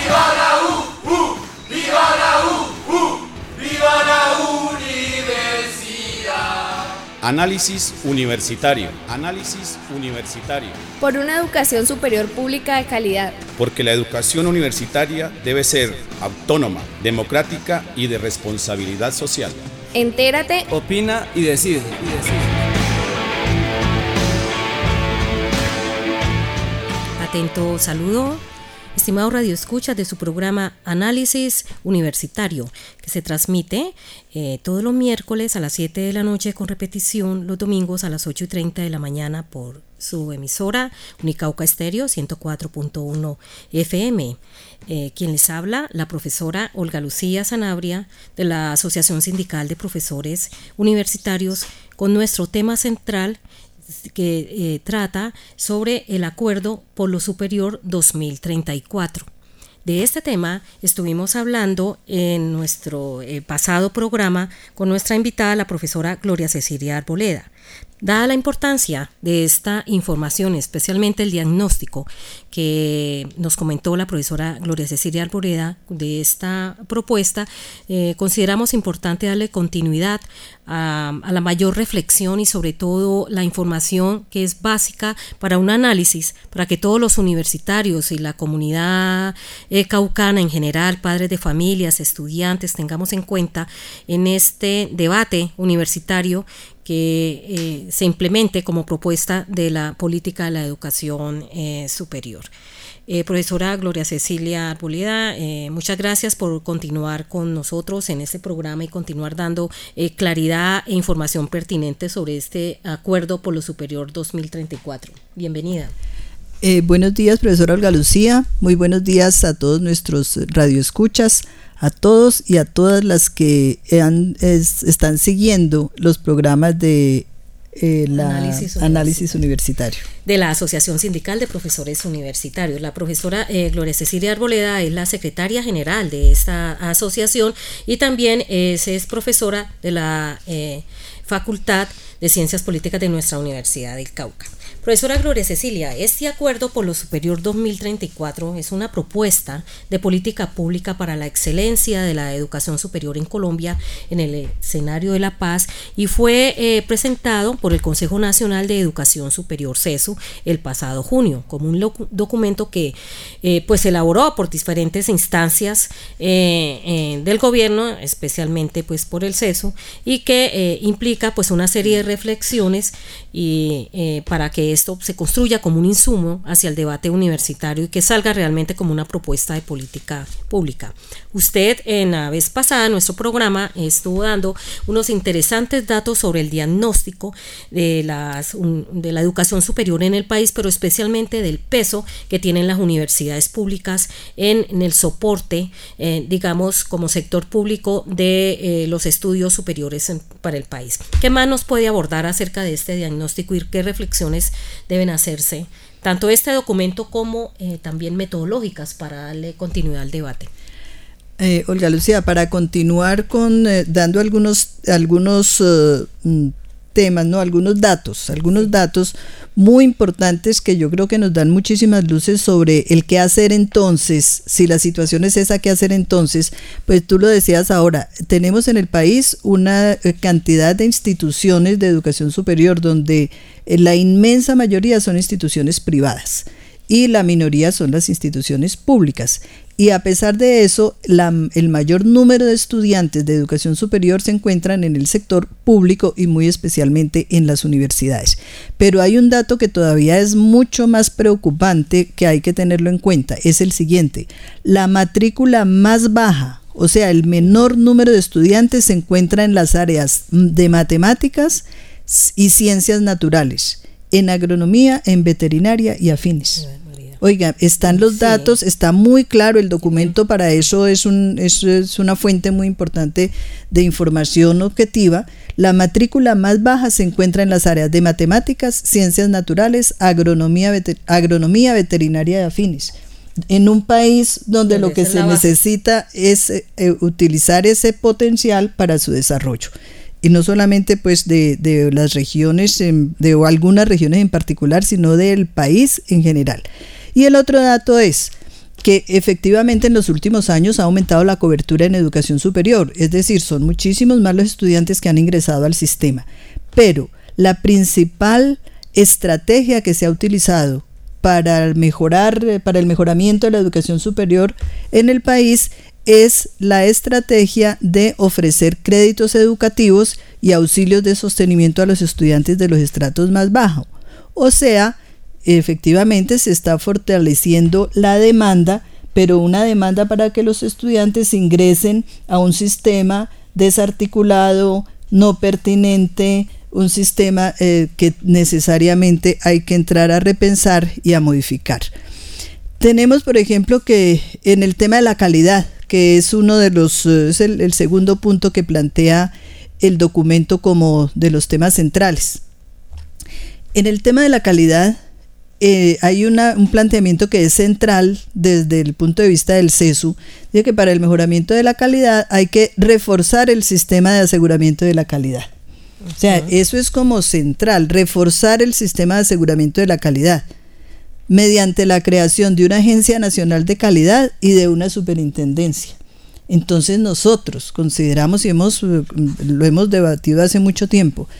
¡Viva la U! ¡Viva la U! ¡Viva la universidad! Análisis universitario. Análisis universitario. Por una educación superior pública de calidad. Porque la educación universitaria debe ser autónoma, democrática y de responsabilidad social. Entérate, opina y decide. Atento saludo, estimados radioescuchas de su programa Análisis Universitario, que se transmite todos los miércoles a las 7 de la noche con repetición los domingos a las 8:30 de la mañana por su emisora Unicauca Estéreo 104.1 FM. Quien les habla, la profesora Olga Lucía Sanabria de la Asociación Sindical de Profesores Universitarios, con nuestro tema central que trata sobre el Acuerdo por lo Superior 2034. De este tema estuvimos hablando en nuestro pasado programa con nuestra invitada, la profesora Gloria Cecilia Arboleda. Dada la importancia de esta información, especialmente el diagnóstico que nos comentó la profesora Gloria Cecilia Arboleda de esta propuesta, consideramos importante darle continuidad a la mayor reflexión y sobre todo la información que es básica para un análisis, para que todos los universitarios y la comunidad caucana en general, padres de familias, estudiantes, tengamos en cuenta en este debate universitario que se implemente como propuesta de la política de la educación superior. Profesora Gloria Cecilia Arboleda, muchas gracias por continuar con nosotros en este programa y continuar dando claridad e información pertinente sobre este Acuerdo por lo Superior 2034. Bienvenida. Buenos días, profesora Olga Lucía. Muy buenos días a todos nuestros radioescuchas, a todos y a todas las que están siguiendo los programas de análisis universitario. De la Asociación Sindical de Profesores Universitarios. La profesora Gloria Cecilia Arboleda es la secretaria general de esta asociación y también es profesora de la Facultad de Ciencias Políticas de nuestra Universidad del Cauca. Profesora Gloria Cecilia, este Acuerdo por lo Superior 2034 es una propuesta de política pública para la excelencia de la educación superior en Colombia en el escenario de la paz y fue presentado por el Consejo Nacional de Educación Superior CESU el pasado junio como un documento que pues elaboró por diferentes instancias del gobierno, especialmente pues por el CESU, y que implica pues una serie de reflexiones y para que esto se construya como un insumo hacia el debate universitario y que salga realmente como una propuesta de política pública. Usted en la vez pasada en nuestro programa estuvo dando unos interesantes datos sobre el diagnóstico de la educación superior en el país, pero especialmente del peso que tienen las universidades públicas en el soporte, digamos, como sector público de los estudios superiores para el país. ¿Qué más nos puede abordar acerca de este diagnóstico y qué reflexiones deben hacerse, tanto este documento como también metodológicas para darle continuidad al debate? Olga Lucía, para continuar con dando algunos temas, ¿no? Algunos datos muy importantes que yo creo que nos dan muchísimas luces sobre el qué hacer entonces, si la situación es esa, qué hacer entonces. Pues tú lo decías ahora, tenemos en el país una cantidad de instituciones de educación superior donde la inmensa mayoría son instituciones privadas y la minoría son las instituciones públicas. Y a pesar de eso, el mayor número de estudiantes de educación superior se encuentran en el sector público y muy especialmente en las universidades. Pero hay un dato que todavía es mucho más preocupante que hay que tenerlo en cuenta, es el siguiente: la matrícula más baja, o sea, el menor número de estudiantes se encuentra en las áreas de matemáticas y ciencias naturales, en agronomía, en veterinaria y afines. Oiga, están los datos, está muy claro el documento, para eso es una fuente muy importante de información objetiva. La matrícula más baja se encuentra en las áreas de matemáticas, ciencias naturales, agronomía, veterinaria y afines. En un país donde lo que se necesita es utilizar ese potencial para su desarrollo. Y no solamente pues de las regiones, o algunas regiones en particular, sino del país en general. Y el otro dato es que efectivamente en los últimos años ha aumentado la cobertura en educación superior, es decir, son muchísimos más los estudiantes que han ingresado al sistema, pero la principal estrategia que se ha utilizado para el mejoramiento de la educación superior en el país es la estrategia de ofrecer créditos educativos y auxilios de sostenimiento a los estudiantes de los estratos más bajos. O sea, efectivamente se está fortaleciendo la demanda, pero una demanda para que los estudiantes ingresen a un sistema desarticulado, no pertinente, un sistema que necesariamente hay que entrar a repensar y a modificar. Tenemos, por ejemplo, que en el tema de la calidad, que es uno de los, es el segundo punto que plantea el documento como de los temas centrales. En el tema de la calidad hay un planteamiento que es central desde el punto de vista del CESU, de que para el mejoramiento de la calidad hay que reforzar el sistema de aseguramiento de la calidad. O sea, eso es como central, reforzar el sistema de aseguramiento de la calidad mediante la creación de una Agencia Nacional de Calidad y de una superintendencia. Entonces nosotros consideramos, y lo hemos debatido hace mucho tiempo,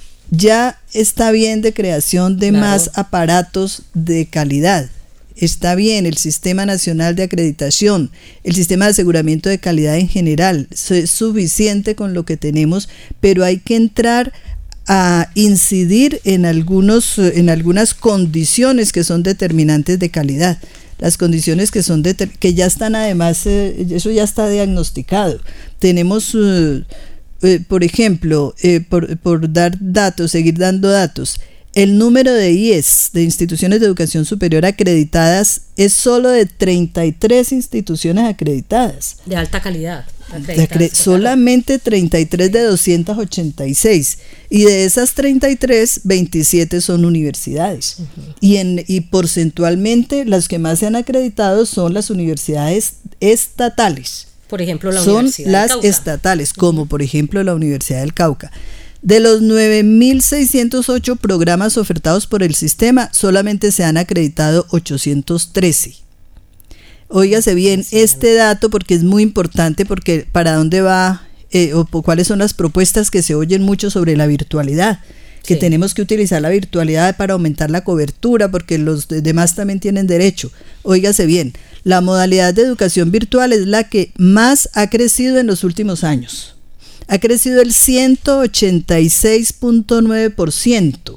ya está bien de creación de más aparatos de calidad. Está bien el Sistema Nacional de Acreditación, el Sistema de Aseguramiento de Calidad en general, es suficiente con lo que tenemos, pero hay que entrar a incidir en algunas condiciones que son determinantes de calidad. Las condiciones que ya están además, eso ya está diagnosticado. Tenemos, por ejemplo, por dar datos, seguir dando datos, el número de IES, de instituciones de educación superior acreditadas, es solo de 33 instituciones acreditadas. De alta calidad. Solamente 33 de 286. Y de esas 33, 27 son universidades. Y porcentualmente, las que más se han acreditado son las universidades estatales. Por ejemplo, la son Universidad las del Cauca. Estatales, como por ejemplo la Universidad del Cauca. De los 9.608 programas ofertados por el sistema, solamente se han acreditado 813. Óigase bien este dato porque es muy importante, porque para dónde va o cuáles son las propuestas que se oyen mucho sobre la virtualidad, que tenemos que utilizar la virtualidad para aumentar la cobertura porque los demás también tienen derecho. Óigase bien, la modalidad de educación virtual es la que más ha crecido en los últimos años. Ha crecido el 186.9%,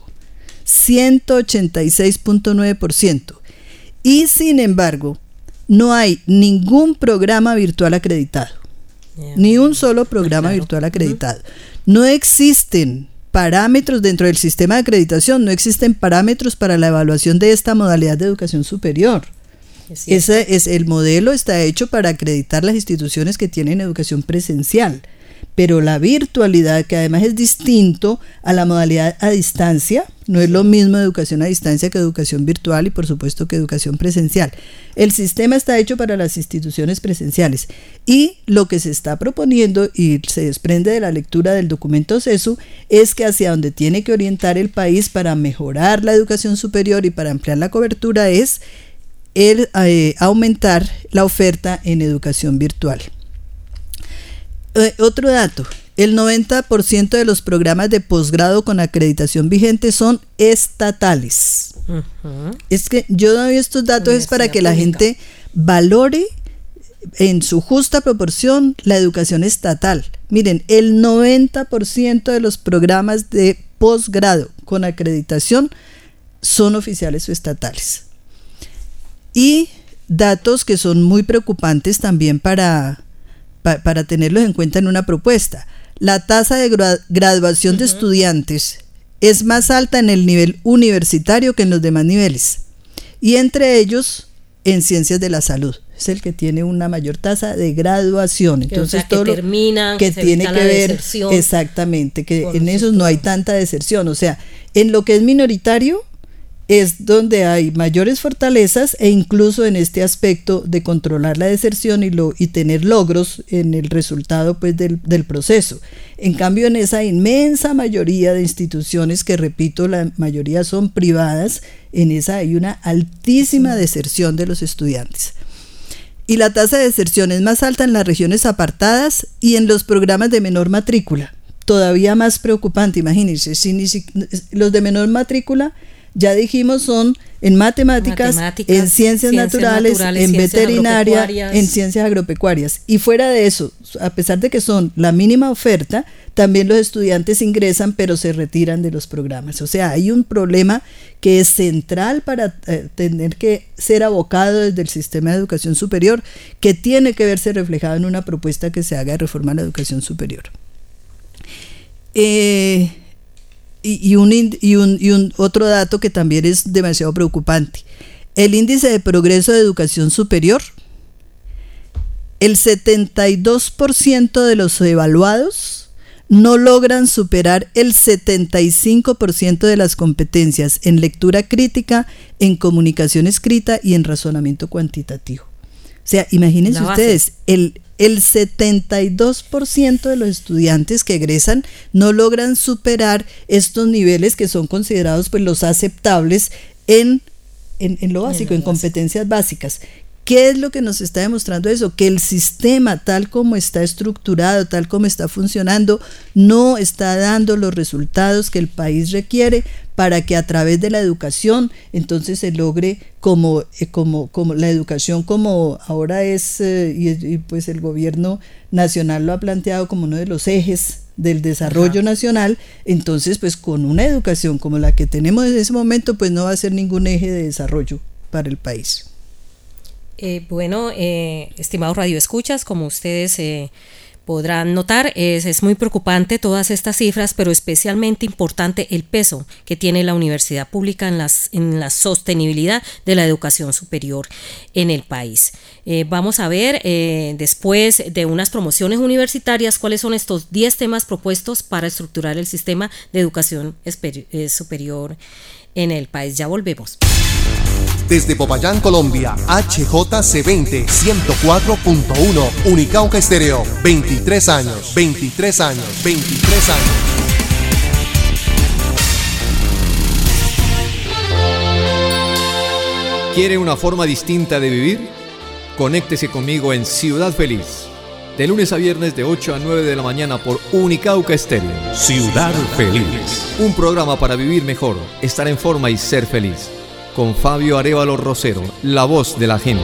186.9%, y sin embargo no hay ningún programa virtual acreditado, ni un solo programa virtual acreditado. No existen parámetros dentro del sistema de acreditación, no existen parámetros para la evaluación de esta modalidad de educación superior. Ese es el modelo, está hecho para acreditar las instituciones que tienen educación presencial. Pero la virtualidad, que además es distinto a la modalidad a distancia, no es lo mismo educación a distancia que educación virtual y por supuesto que educación presencial. El sistema está hecho para las instituciones presenciales y lo que se está proponiendo, y se desprende de la lectura del documento CESU, es que hacia donde tiene que orientar el país para mejorar la educación superior y para ampliar la cobertura es el aumentar la oferta en educación virtual. Otro dato, el 90% de los programas de posgrado con acreditación vigente son estatales. Es que yo doy estos datos es para que la gente valore en su justa proporción la educación estatal. Miren, el 90% de los programas de posgrado con acreditación son oficiales o estatales. Y datos que son muy preocupantes también para tenerlos en cuenta en una propuesta. La tasa de graduación de estudiantes es más alta en el nivel universitario que en los demás niveles, y entre ellos en ciencias de la salud es el que tiene una mayor tasa de graduación. Entonces, todo lo que tiene que ver exactamente, que en esos no hay tanta deserción. O sea, en lo que es minoritario es donde hay mayores fortalezas, e incluso en este aspecto de controlar la deserción y tener logros en el resultado pues del proceso. En cambio, en esa inmensa mayoría de instituciones, que repito, la mayoría son privadas, en esa hay una altísima deserción de los estudiantes. y la tasa de deserción es más alta en las regiones apartadas y en los programas de menor matrícula. Todavía más preocupante, imagínense, los de menor matrícula, ya dijimos, son en matemáticas, en ciencias naturales, en veterinaria, en ciencias agropecuarias. Y fuera de eso, a pesar de que son la mínima oferta, también los estudiantes ingresan, pero se retiran de los programas. O sea, hay un problema que es central para tener que ser abocado desde el sistema de educación superior, que tiene que verse reflejado en una propuesta que se haga de reforma a la educación superior. Otro dato que también es demasiado preocupante: el índice de progreso de educación superior, el 72% de los evaluados no logran superar el 75% de las competencias en lectura crítica, en comunicación escrita y en razonamiento cuantitativo. O sea, imagínense ustedes, el 72% de los estudiantes que egresan no logran superar estos niveles que son considerados pues los aceptables en lo básico, en competencias básicas. ¿Qué es lo que nos está demostrando eso? Que el sistema, tal como está estructurado, tal como está funcionando, no está dando los resultados que el país requiere para que a través de la educación entonces se logre como la educación como ahora es, y pues el gobierno nacional lo ha planteado como uno de los ejes del desarrollo nacional. Entonces pues con una educación como la que tenemos en ese momento, pues no va a ser ningún eje de desarrollo para el país. Estimados radioescuchas, como ustedes podrán notar, es muy preocupante todas estas cifras, pero especialmente importante el peso que tiene la universidad pública en la sostenibilidad de la educación superior en el país. Vamos a ver, después de unas promociones universitarias, cuáles son estos 10 temas propuestos para estructurar el sistema de educación superior en el país. Ya volvemos. Desde Popayán, Colombia, HJC20 104.1, Unicauca Estéreo, 23 años. ¿Quiere una forma distinta de vivir? Conéctese conmigo en Ciudad Feliz, de lunes a viernes de 8 a 9 de la mañana por Unicauca Estéreo. Ciudad Feliz. Un programa para vivir mejor, estar en forma y ser feliz. Con Fabio Arévalo Rosero, la voz de la gente.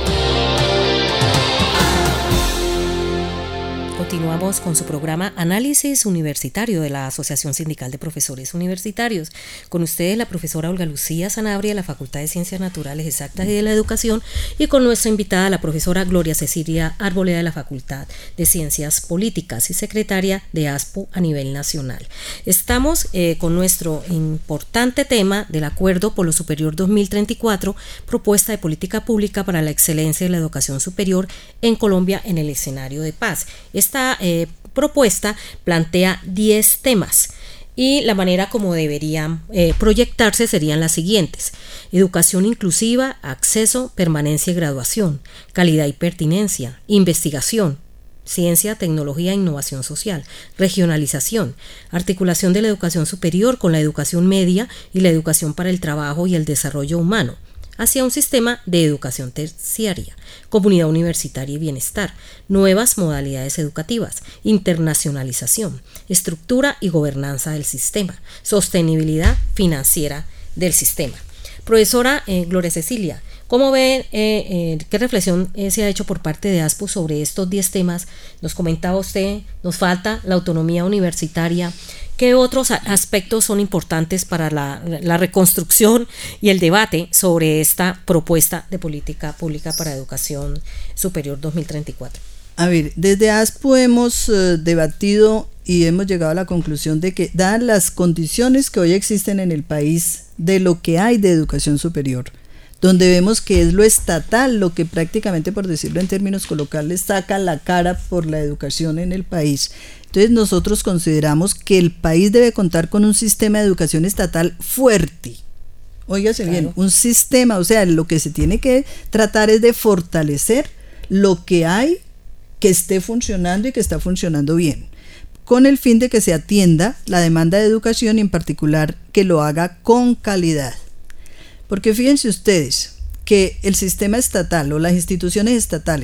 Continuamos con su programa Análisis Universitario de la Asociación Sindical de Profesores Universitarios. Con ustedes la profesora Olga Lucía Sanabria de la Facultad de Ciencias Naturales Exactas y de la Educación, y con nuestra invitada la profesora Gloria Cecilia Arboleda de la Facultad de Ciencias Políticas y secretaria de ASPO a nivel nacional. Estamos con nuestro importante tema del Acuerdo por lo Superior 2034, propuesta de política pública para la excelencia de la educación superior en Colombia en el escenario de paz. Esta propuesta plantea 10 temas y la manera como deberían proyectarse serían las siguientes: educación inclusiva, acceso, permanencia y graduación, calidad y pertinencia, investigación, ciencia, tecnología e innovación social, regionalización, articulación de la educación superior con la educación media y la educación para el trabajo y el desarrollo humano, hacia un sistema de educación terciaria, comunidad universitaria y bienestar, nuevas modalidades educativas, internacionalización, estructura y gobernanza del sistema, sostenibilidad financiera del sistema. Profesora Gloria Cecilia, ¿cómo ven, qué reflexión se ha hecho por parte de ASPO sobre estos 10 temas? Nos comentaba usted, nos falta la autonomía universitaria. ¿Qué otros aspectos son importantes para la reconstrucción y el debate sobre esta propuesta de política pública para educación superior 2034? A ver, desde ASPO hemos debatido y hemos llegado a la conclusión de que, dadas las condiciones que hoy existen en el país de lo que hay de educación superior, donde vemos que es lo estatal lo que prácticamente, por decirlo en términos coloquiales, saca la cara por la educación en el país. Entonces nosotros consideramos que el país debe contar con un sistema de educación estatal fuerte. Óigase bien, un sistema, o sea, lo que se tiene que tratar es de fortalecer lo que hay, que esté funcionando y que está funcionando bien, con el fin de que se atienda la demanda de educación y en particular que lo haga con calidad. Porque fíjense ustedes que el sistema estatal o las instituciones estatales,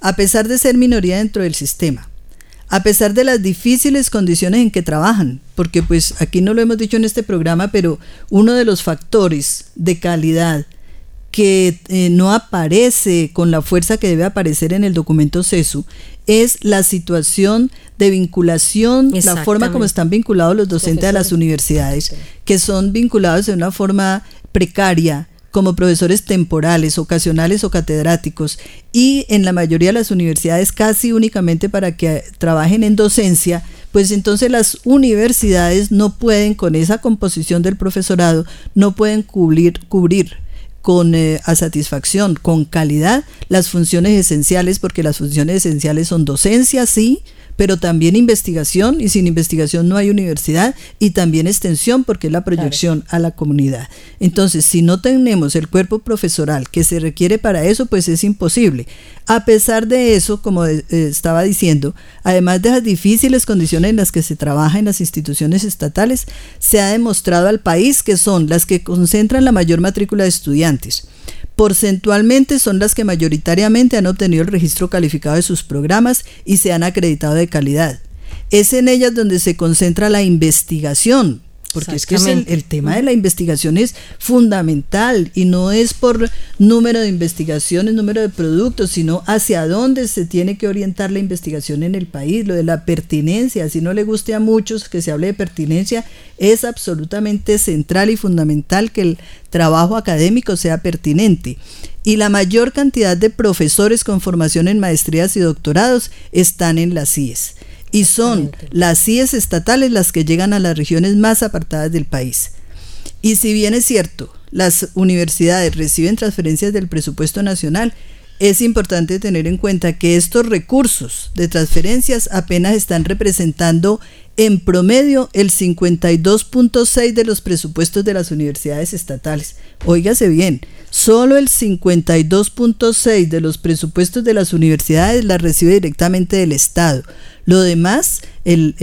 a pesar de ser minoría dentro del sistema, a pesar de las difíciles condiciones en que trabajan, porque pues aquí no lo hemos dicho en este programa, pero uno de los factores de calidad que no aparece con la fuerza que debe aparecer en el documento CESU es la situación de vinculación, la forma como están vinculados los docentes a las universidades, que son vinculados de una forma precaria, como profesores temporales, ocasionales o catedráticos, y en la mayoría de las universidades casi únicamente para que trabajen en docencia. Pues entonces las universidades no pueden, con esa composición del profesorado, no pueden cubrir con a satisfacción, con calidad, las funciones esenciales, porque las funciones esenciales son docencia, sí, pero también investigación, y sin investigación no hay universidad, y también extensión, porque es la proyección a la comunidad. Entonces, si no tenemos el cuerpo profesoral que se requiere para eso, pues es imposible. A pesar de eso, como estaba diciendo, además de las difíciles condiciones en las que se trabaja en las instituciones estatales, se ha demostrado al país que son las que concentran la mayor matrícula de estudiantes. Porcentualmente son las que mayoritariamente han obtenido el registro calificado de sus programas y se han acreditado de calidad. Es en ellas donde se concentra la investigación, porque es que el tema de la investigación es fundamental, y no es por número de investigaciones, número de productos, sino hacia dónde se tiene que orientar la investigación en el país. Lo de la pertinencia, si no le guste a muchos que se hable de pertinencia, es absolutamente central y fundamental que el trabajo académico sea pertinente. Y la mayor cantidad de profesores con formación en maestrías y doctorados están en las CIES. Y son las CIES estatales las que llegan a las regiones más apartadas del país. Y si bien es cierto, las universidades reciben transferencias del presupuesto nacional, es importante tener en cuenta que estos recursos de transferencias apenas están representando en promedio el 52.6% de los presupuestos de las universidades estatales. Óigase bien, solo el 52.6% de los presupuestos de las universidades las recibe directamente del Estado. Lo demás, el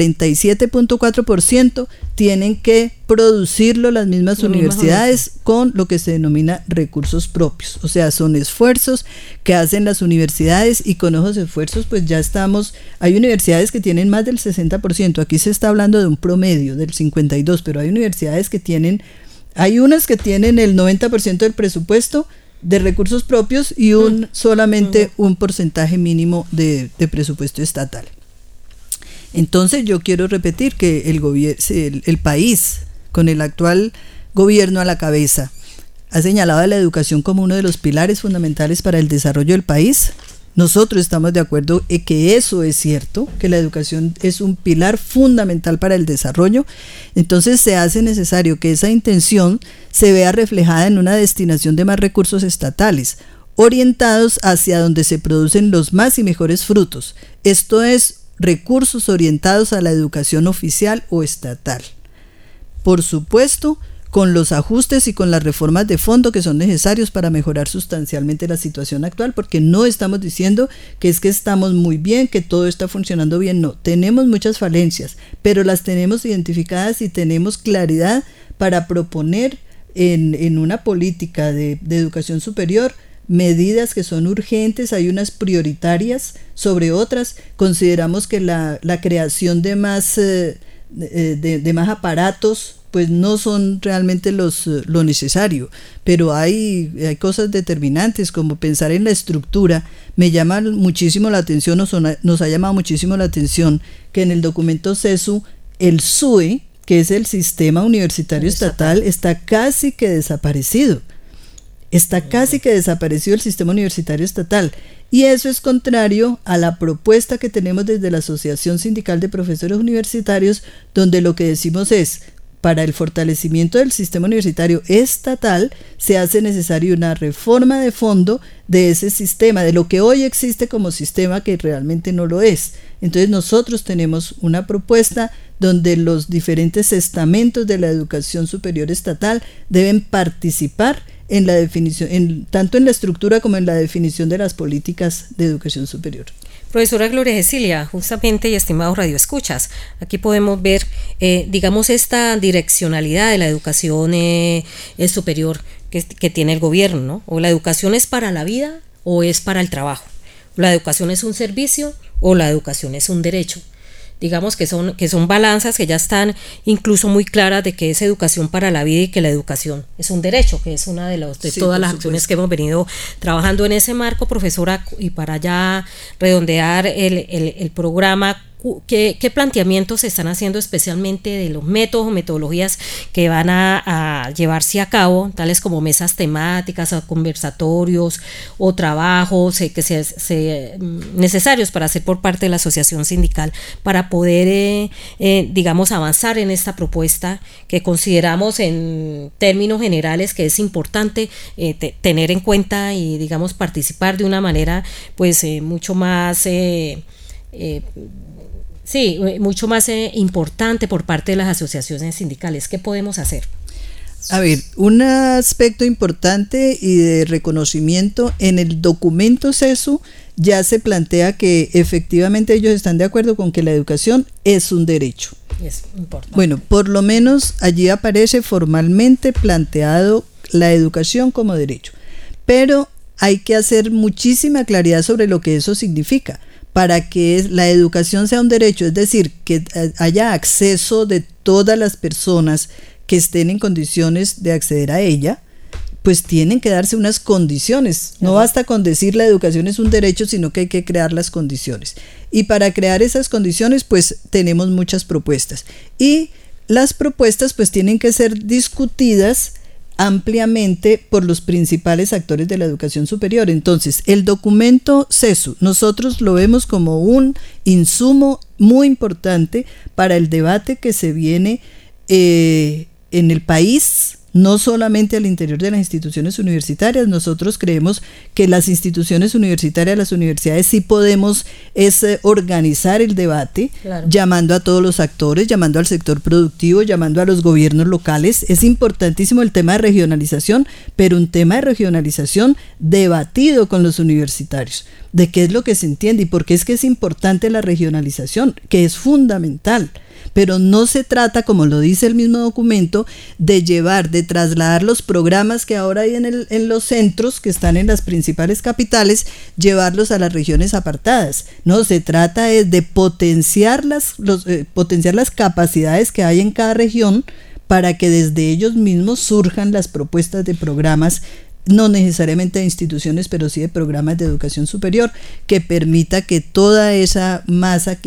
47.4%, tienen que producirlo las mismas universidades con lo que se denomina recursos propios. O sea, son esfuerzos que hacen las universidades, y con esos esfuerzos pues ya estamos, hay universidades que tienen más del 60%, aquí se está hablando de un promedio del 52%, pero hay universidades que tienen, hay unas que tienen el 90% del presupuesto de recursos propios y solamente un porcentaje mínimo de presupuesto estatal. Entonces yo quiero repetir que el país, con el actual gobierno a la cabeza, ha señalado a la educación como uno de los pilares fundamentales para el desarrollo del país. Nosotros estamos de acuerdo en que eso es cierto, que la educación es un pilar fundamental para el desarrollo. Entonces se hace necesario que esa intención se vea reflejada en una destinación de más recursos estatales, orientados hacia donde se producen los más y mejores frutos. Esto es, recursos orientados a la educación oficial o estatal. Por supuesto, con los ajustes y con las reformas de fondo que son necesarios para mejorar sustancialmente la situación actual, porque no estamos diciendo que es que estamos muy bien, que todo está funcionando bien, no, tenemos muchas falencias, pero las tenemos identificadas y tenemos claridad para proponer en una política de educación superior medidas que son urgentes. Hay unas prioritarias sobre otras. Consideramos que la creación de más aparatos pues no son realmente lo necesario, pero hay cosas determinantes, como pensar en la estructura. Me llama muchísimo la atención, nos ha llamado muchísimo la atención que en el documento CESU el SUE, que es el Sistema Universitario Estatal, está casi que desaparecido. Está casi que desaparecido el sistema universitario estatal, y eso es contrario a la propuesta que tenemos desde la Asociación Sindical de Profesores Universitarios, donde lo que decimos es: para el fortalecimiento del sistema universitario estatal se hace necesaria una reforma de fondo de ese sistema, de lo que hoy existe como sistema, que realmente no lo es. Entonces nosotros tenemos una propuesta donde los diferentes estamentos de la educación superior estatal deben participar en la definición, tanto en la estructura como en la definición de las políticas de educación superior. Profesora Gloria Cecilia, justamente, y estimados radioescuchas, aquí podemos ver, digamos, esta direccionalidad de la educación superior que tiene el gobierno, ¿no? O la educación es para la vida o es para el trabajo. ¿La educación es un servicio o la educación es un derecho? Digamos que son balanzas que ya están incluso muy claras de que es educación para la vida y que la educación es un derecho, que es una de todas las acciones que hemos venido trabajando en ese marco, profesora, y para ya redondear el programa, ¿qué planteamientos se están haciendo especialmente de los métodos o metodologías que van a llevarse a cabo, tales como mesas temáticas o conversatorios o trabajos que sean necesarios para hacer por parte de la asociación sindical para poder, digamos, avanzar en esta propuesta que consideramos en términos generales que es importante tener en cuenta y, digamos, participar de una manera pues mucho más mucho más importante por parte de las asociaciones sindicales? ¿Qué podemos hacer? A ver, un aspecto importante y de reconocimiento en el documento CESU ya se plantea que efectivamente ellos están de acuerdo con que la educación es un derecho. Es importante. Bueno, por lo menos allí aparece formalmente planteado la educación como derecho, pero hay que hacer muchísima claridad sobre lo que eso significa. Para que la educación sea un derecho, es decir, que haya acceso de todas las personas que estén en condiciones de acceder a ella, pues tienen que darse unas condiciones. No basta con decir la educación es un derecho, sino que hay que crear las condiciones. Y para crear esas condiciones, pues tenemos muchas propuestas. Y las propuestas pues tienen que ser discutidas ampliamente por los principales actores de la educación superior. Entonces, el documento CESU, nosotros lo vemos como un insumo muy importante para el debate que se viene en el país, no solamente al interior de las instituciones universitarias. Nosotros creemos que las instituciones universitarias, las universidades, sí podemos organizar el debate, claro, llamando a todos los actores, llamando al sector productivo, llamando a los gobiernos locales. Es importantísimo el tema de regionalización, pero un tema de regionalización debatido con los universitarios, de qué es lo que se entiende y por qué es que es importante la regionalización, que es fundamental. Pero no se trata, como lo dice el mismo documento, de trasladar los programas que ahora hay en los centros que están en las principales capitales, llevarlos a las regiones apartadas. No, se trata de potenciar las capacidades que hay en cada región para que desde ellos mismos surjan las propuestas de programas, no necesariamente de instituciones, pero sí de programas de educación superior, que permita que toda esa masa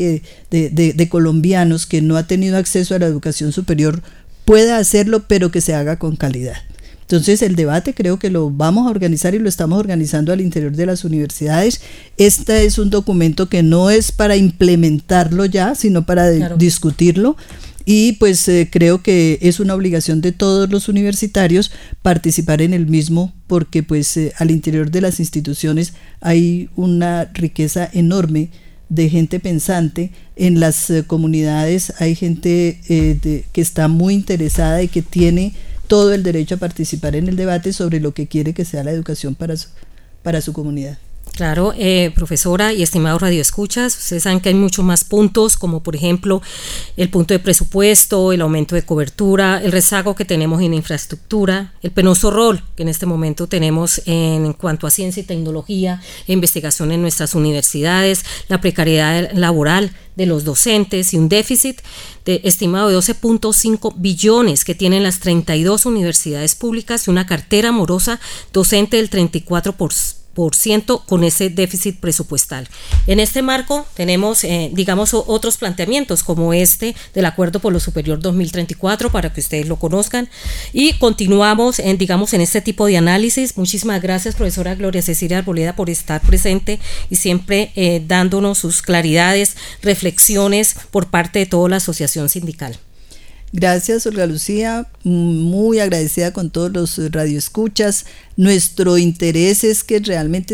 de colombianos que no ha tenido acceso a la educación superior pueda hacerlo, pero que se haga con calidad. Entonces el debate creo que lo vamos a organizar y lo estamos organizando al interior de las universidades. Este es un documento que no es para implementarlo ya, sino para discutirlo. Y pues creo que es una obligación de todos los universitarios participar en el mismo, porque pues al interior de las instituciones hay una riqueza enorme de gente pensante. En las comunidades hay gente que está muy interesada y que tiene todo el derecho a participar en el debate sobre lo que quiere que sea la educación para su comunidad. Claro, profesora y estimados radioescuchas, ustedes saben que hay muchos más puntos, como por ejemplo el punto de presupuesto, el aumento de cobertura, el rezago que tenemos en infraestructura, el penoso rol que en este momento tenemos en cuanto a ciencia y tecnología e investigación en nuestras universidades, la precariedad laboral de los docentes y un déficit estimado de 12.5 billones que tienen las 32 universidades públicas y una cartera morosa docente del 34% con ese déficit presupuestal. En este marco tenemos, digamos, otros planteamientos como este del Acuerdo por lo Superior 2034 para que ustedes lo conozcan y continuamos en este tipo de análisis. Muchísimas gracias, profesora Gloria Cecilia Arboleda, por estar presente y siempre dándonos sus claridades, reflexiones por parte de toda la asociación sindical. Gracias, Olga Lucía, muy agradecida con todos los radioescuchas. Nuestro interés es que realmente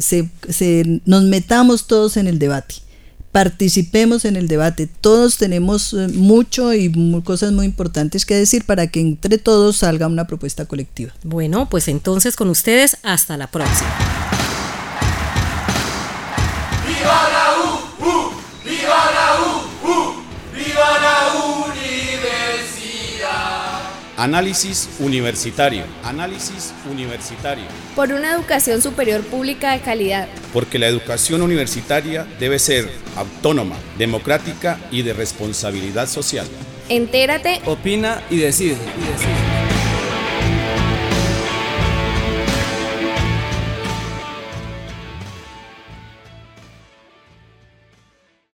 nos metamos todos en el debate, participemos en el debate. Todos tenemos mucho y cosas muy importantes que decir para que entre todos salga una propuesta colectiva. Bueno, pues entonces con ustedes, hasta la próxima. ¡Viva la U! ¡Viva la U! ¡Viva la universidad! Análisis universitario. Análisis universitario. Por una educación superior pública de calidad. Porque la educación universitaria debe ser autónoma, democrática y de responsabilidad social. Entérate, opina y decide.